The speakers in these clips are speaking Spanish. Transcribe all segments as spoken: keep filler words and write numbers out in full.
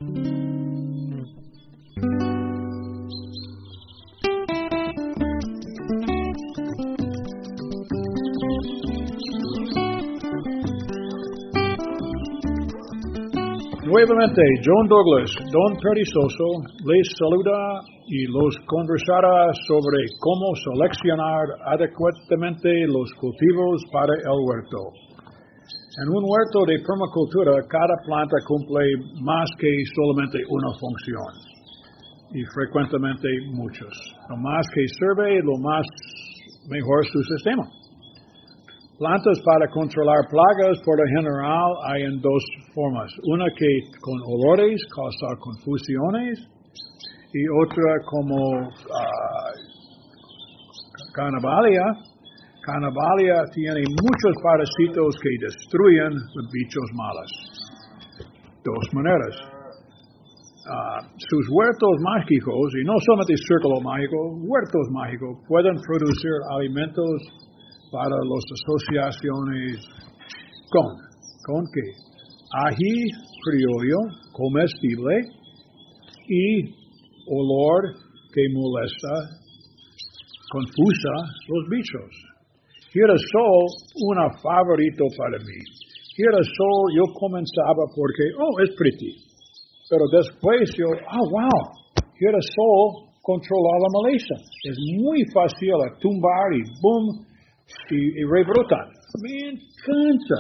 Nuevamente, John Douglas, Don Perezoso, les saluda y los conversará sobre cómo seleccionar adecuadamente los cultivos para el huerto. En un huerto de permacultura, cada planta cumple más que solamente una función, y frecuentemente muchos. Lo más que sirve, lo más mejor su sistema. Plantas para controlar plagas, por lo general, hay en dos formas. Una que con olores causa confusiones y otra como uh, Cannabalia. Cannabalia tiene muchos parásitos que destruyen los bichos malos. Dos maneras. Uh, sus huertos mágicos, y no solamente círculo mágico, huertos mágicos, pueden producir alimentos para las asociaciones con, ¿con qué? Ají criollo, comestible, y olor que molesta, confusa los bichos. Girasol, una favorito para mí. Girasol yo comenzaba porque, oh, es pretty. Pero después yo, oh, wow, girasol controla la maleza. Es muy fácil a tumbar y boom, y, y rebrotan. Me encanta.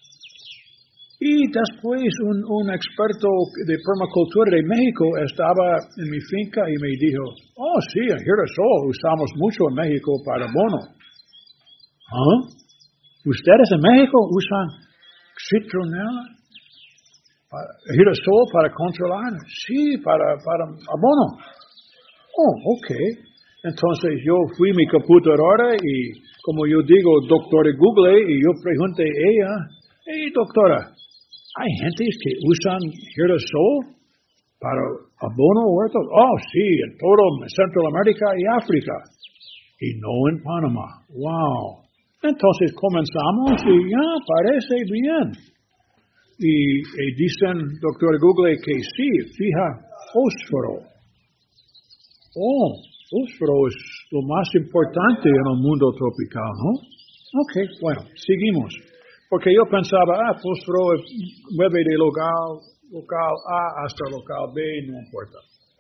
Y después un, un experto de permacultura de México estaba en mi finca y me dijo, oh sí, el girasol usamos mucho en México para abono. ¿Ah? ¿Ustedes en México usan citronela? ¿Girasol para controlar? Sí, para, para abono. Oh, ok. Entonces yo fui a mi computadora y como yo digo, doctora Google, y yo pregunté a ella, hey doctora, ¿hay gentes que usan girasol para abono huertos? Oh sí, en todo Centroamérica y África. Y no en Panamá. Wow. Entonces comenzamos y ya parece bien. Y, y dicen, doctora Google, que sí, fija, fósforo. Oh, fósforo es lo más importante en el mundo tropical, ¿no? Ok, bueno, seguimos. Porque yo pensaba, ah, fósforo mueve de local, local A hasta local B, no importa.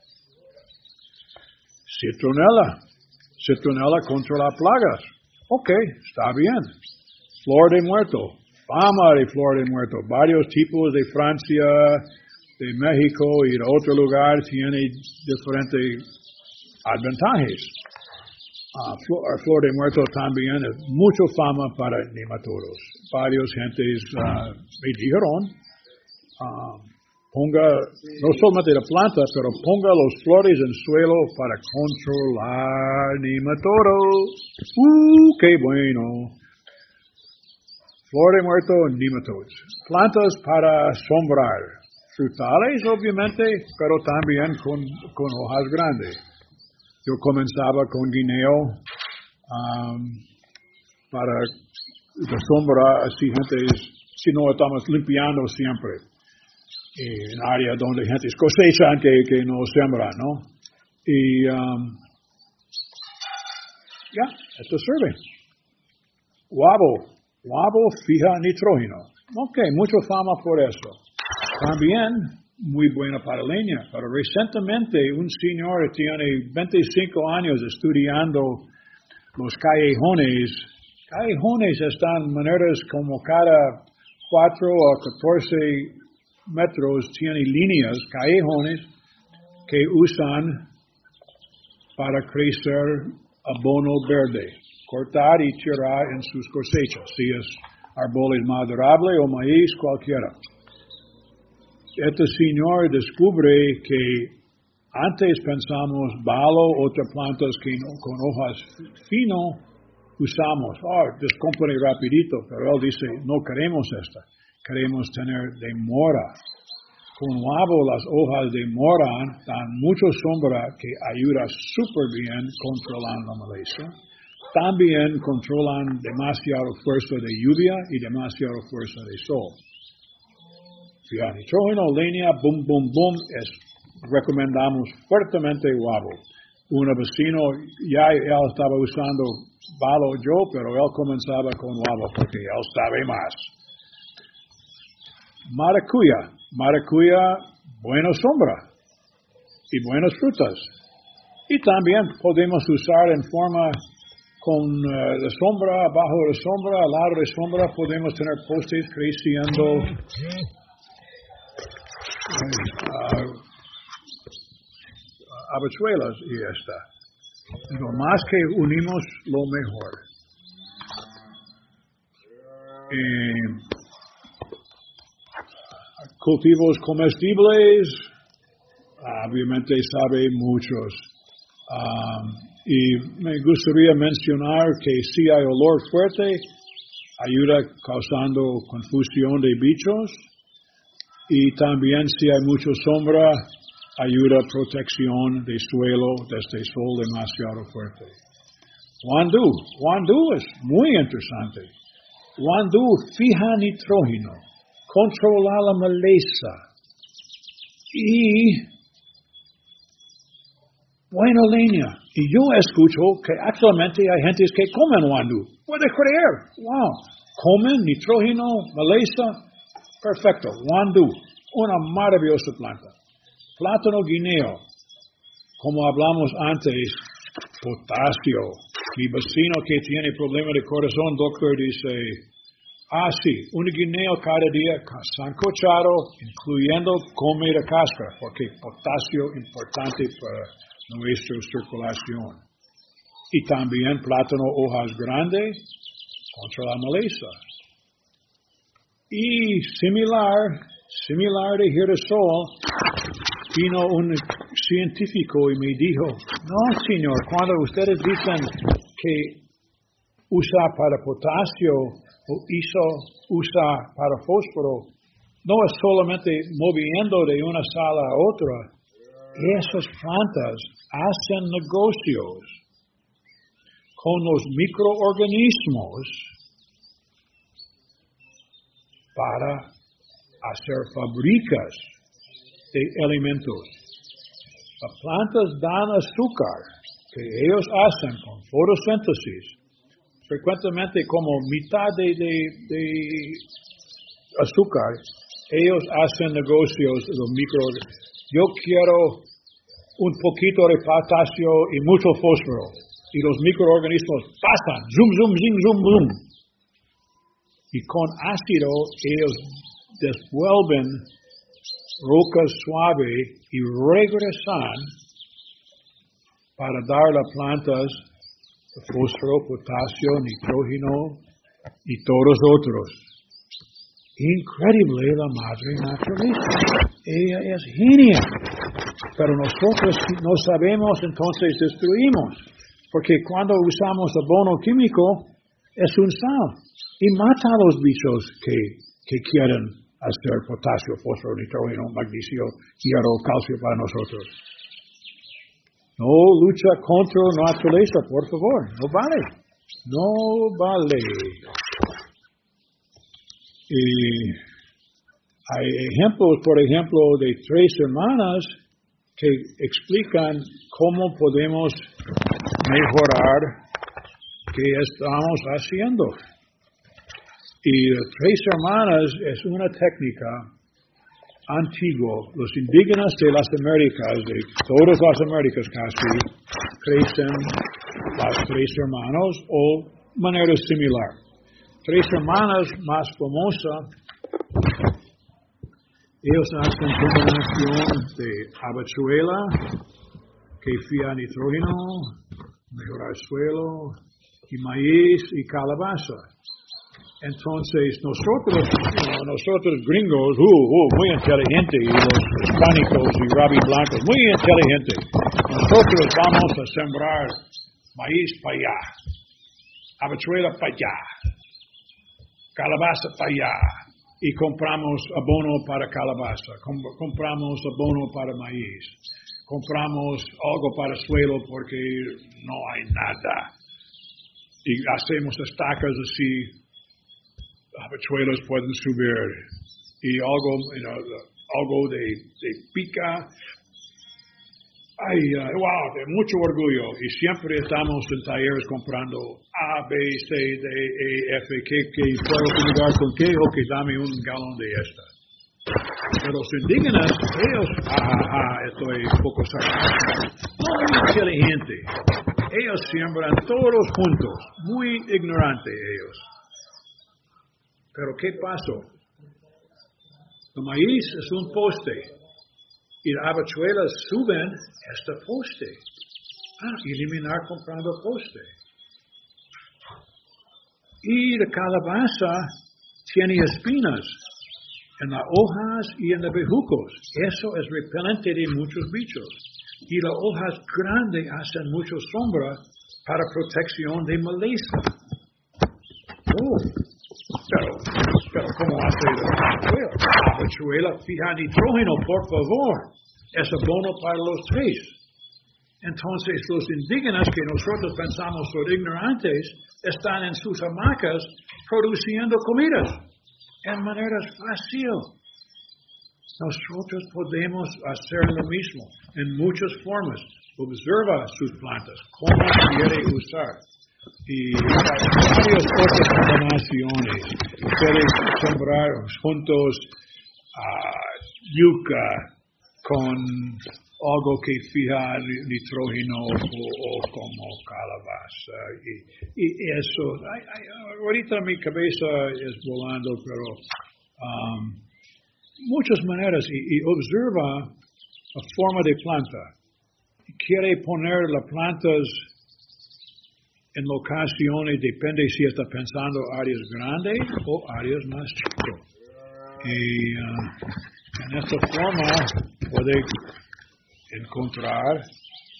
Citronela. Citronela controla plagas. Ok, está bien. Flor de muerto. Fama de flor de muerto. Varios tipos de Francia, de México y de otro lugar tienen diferentes ventajas. Uh, flor, flor de muerto también es mucha fama para nematodos. Varios gentes uh, me dijeron, uh, ponga, no solamente la planta, pero ponga los flores en suelo para controlar nematodos. ¡Uh, qué bueno! Flor de muerto, nematodos. Plantas para sombrar. Frutales, obviamente, pero también con, con hojas grandes. Yo comenzaba con guineo um, para la sombra, así gente, si no estamos limpiando siempre. En área donde gente cosechan que, que no sembran, ¿no? Y um, ya, esto sirve. Guavo, guavo fija nitrógeno. Ok, mucha fama por eso. También muy buena para leña, pero recientemente un señor tiene veinticinco años estudiando los callejones. Callejones están maneras como cada cuatro o catorce metros tiene líneas, callejones, que usan para crecer abono verde, cortar y tirar en sus cosechas, si es árboles maderables o maíz, cualquiera. Este señor descubre que antes pensamos balo, otras plantas que no, con hojas fino usamos. Oh, descompone rapidito, pero él dice, no queremos esta, queremos tener de mora. Con guavo las hojas de mora dan mucha sombra que ayuda súper bien controlando la maleza. También controlan demasiada fuerza de lluvia y demasiada fuerza de sol. fía nitrógeno, leña, boom, boom, boom, es, recomendamos fuertemente guavo. Un vecino, ya él estaba usando balo yo, pero él comenzaba con guavo porque él sabe más. Maracuya, maracuya, buena sombra y buenas frutas. Y también podemos usar en forma con uh, la sombra, abajo de la sombra, al lado de la sombra, podemos tener postes creciendo. Uh, habichuelas y esta. Lo más que unimos, lo mejor. Eh, cultivos comestibles, obviamente sabe muchos. Um, y me gustaría mencionar que si hay olor fuerte, ayuda causando confusión de bichos. Y también si hay mucha sombra, ayuda a protección del suelo desde el sol demasiado fuerte. Guandú. Guandú es muy interesante. Guandú fija nitrógeno, controla la maleza y buena leña. Y yo escucho que actualmente hay gente que comen guandú. Puede creer. Wow. Comen nitrógeno, maleza. Perfecto. Guandú. Una maravillosa planta. Plátano guineo, como hablamos antes, potasio. Mi vecino que tiene problema de corazón, doctor, dice, ah, sí, un guineo cada día sancochado, incluyendo comer cáscara, porque potasio es importante para nuestra circulación. Y también plátano hojas grandes contra la maleza. Y similar, similar de girasol, vino un científico y me dijo, no señor, cuando ustedes dicen que usa para potasio o hizo, usa para fósforo, no es solamente moviendo de una sala a otra. Esas plantas hacen negocios con los microorganismos para hacer fábricas de alimentos. Las plantas dan azúcar que ellos hacen con fotosíntesis. Frecuentemente como mitad de, de, de azúcar, ellos hacen negocios los microorganismos. Yo quiero un poquito de potasio y mucho fósforo. Y los microorganismos pasan, zoom, zoom, zoom, zoom, zoom. Y con ácido ellos devuelven roca suave y regresan para dar a las plantas fósforo, potasio, nitrógeno y todos los otros. Increíble la madre naturaleza. Ella es genial. Pero nosotros no sabemos, entonces destruimos. Porque cuando usamos abono químico, es un sal. Y mata a los bichos que, que quieren hacer potasio, fósforo, nitrógeno, magnesio, hierro, calcio para nosotros. No lucha contra la naturaleza, por favor. No vale. No vale. Y hay ejemplos, por ejemplo, de tres hermanas que explican cómo podemos mejorar que estamos haciendo. Y tres hermanas es una técnica antigua. Los indígenas de las Américas, de todas las Américas casi, crecen las tres hermanos o manera similar. Tres hermanas más famosas, ellos hacen combinación de habichuela, que fía nitrógeno, mejorar suelo, y maíz y calabaza. Entonces, nosotros, nosotros gringos, uh, uh, muy inteligentes, y los hispánicos y rabi blancos, muy inteligentes, nosotros vamos a sembrar maíz para allá, habichuela para allá, calabaza para allá, y compramos abono para calabaza, com- compramos abono para maíz, compramos algo para suelo porque no hay nada, y hacemos estacas así, habichuelas pueden subir. y algo, you know, algo de, de pica. Ay, uh, wow, de mucho orgullo. Y siempre estamos en talleres comprando A, B, C, D, E, F, ¿qué, qué puedo combinar con qué? Ok, dame un galón de esta. Pero los indígenas, ellos, ah, ah, ah, estoy un poco sarcástico, no muy inteligente. Ellos siembran todos juntos, muy ignorante ellos. Pero ¿qué pasó? El maíz es un poste. Y las habichuelas suben este poste. Ah, eliminar comprando poste. Y la calabaza tiene espinas en las hojas y en los bejucos. Eso es repelente de muchos bichos. Y las hojas grandes hacen mucha sombra para protección de maleza. Oh, pero, pero ¿cómo hace la habichuela? La habichuela fija nitrógeno, por favor. Es abono para los tres. Entonces, los indígenas que nosotros pensamos son ignorantes están en sus hamacas produciendo comidas en maneras fáciles. Nosotros podemos hacer lo mismo en muchas formas. Observa sus plantas, cómo quiere usar. Y varias otras combinaciones. Puedes sembrar juntos uh, yuca con algo que fija nitrógeno o, o como calabaza. Y, y eso, ay, ay, ahorita mi cabeza es volando, pero um, muchas maneras. Y, y observa la forma de planta. Quiere poner las plantas en locaciones, depende si está pensando áreas grandes o áreas más chicas. Y uh, en esta forma puede encontrar.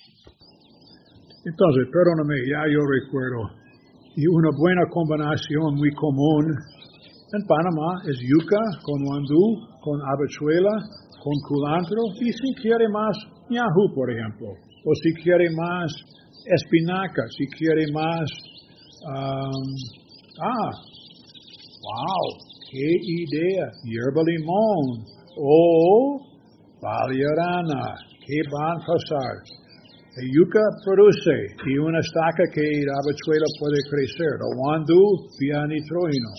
Entonces, perdóname, ya yo recuerdo. Y una buena combinación muy común en Panamá es yuca con guandú, con habichuela, con culantro. Y si quiere más, ñajú, por ejemplo. O si quiere más, espinaca, si quiere más, um, ah, wow, qué idea, hierba limón, o valeriana, ¿qué van a pasar? La yuca produce, y una estaca que la habichuela puede crecer, el guandú, vía nitrógeno.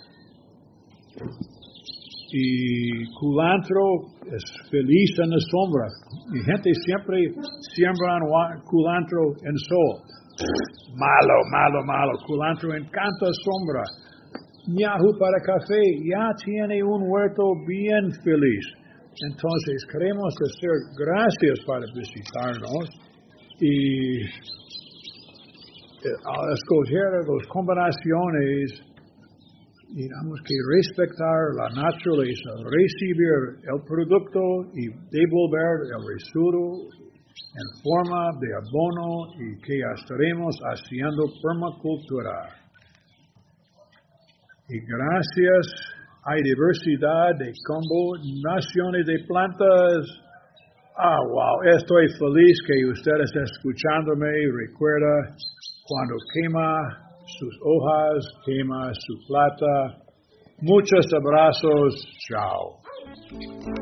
Y culantro es feliz en la sombra. Y gente siempre siembra culantro en sol. Malo, malo, malo. Culantro encanta sombra. Ñajú para café ya tiene un huerto bien feliz. Entonces queremos hacer gracias para visitarnos y al escoger las combinaciones. Tenemos que respetar la naturaleza, recibir el producto y devolver el residuo en forma de abono y que estaremos haciendo permacultura. Y gracias, hay diversidad de combinaciones de plantas. Ah, wow, estoy feliz que ustedes escuchándome. Recuerda, cuando quema sus hojas, quema su plata. Muchos abrazos. Chao.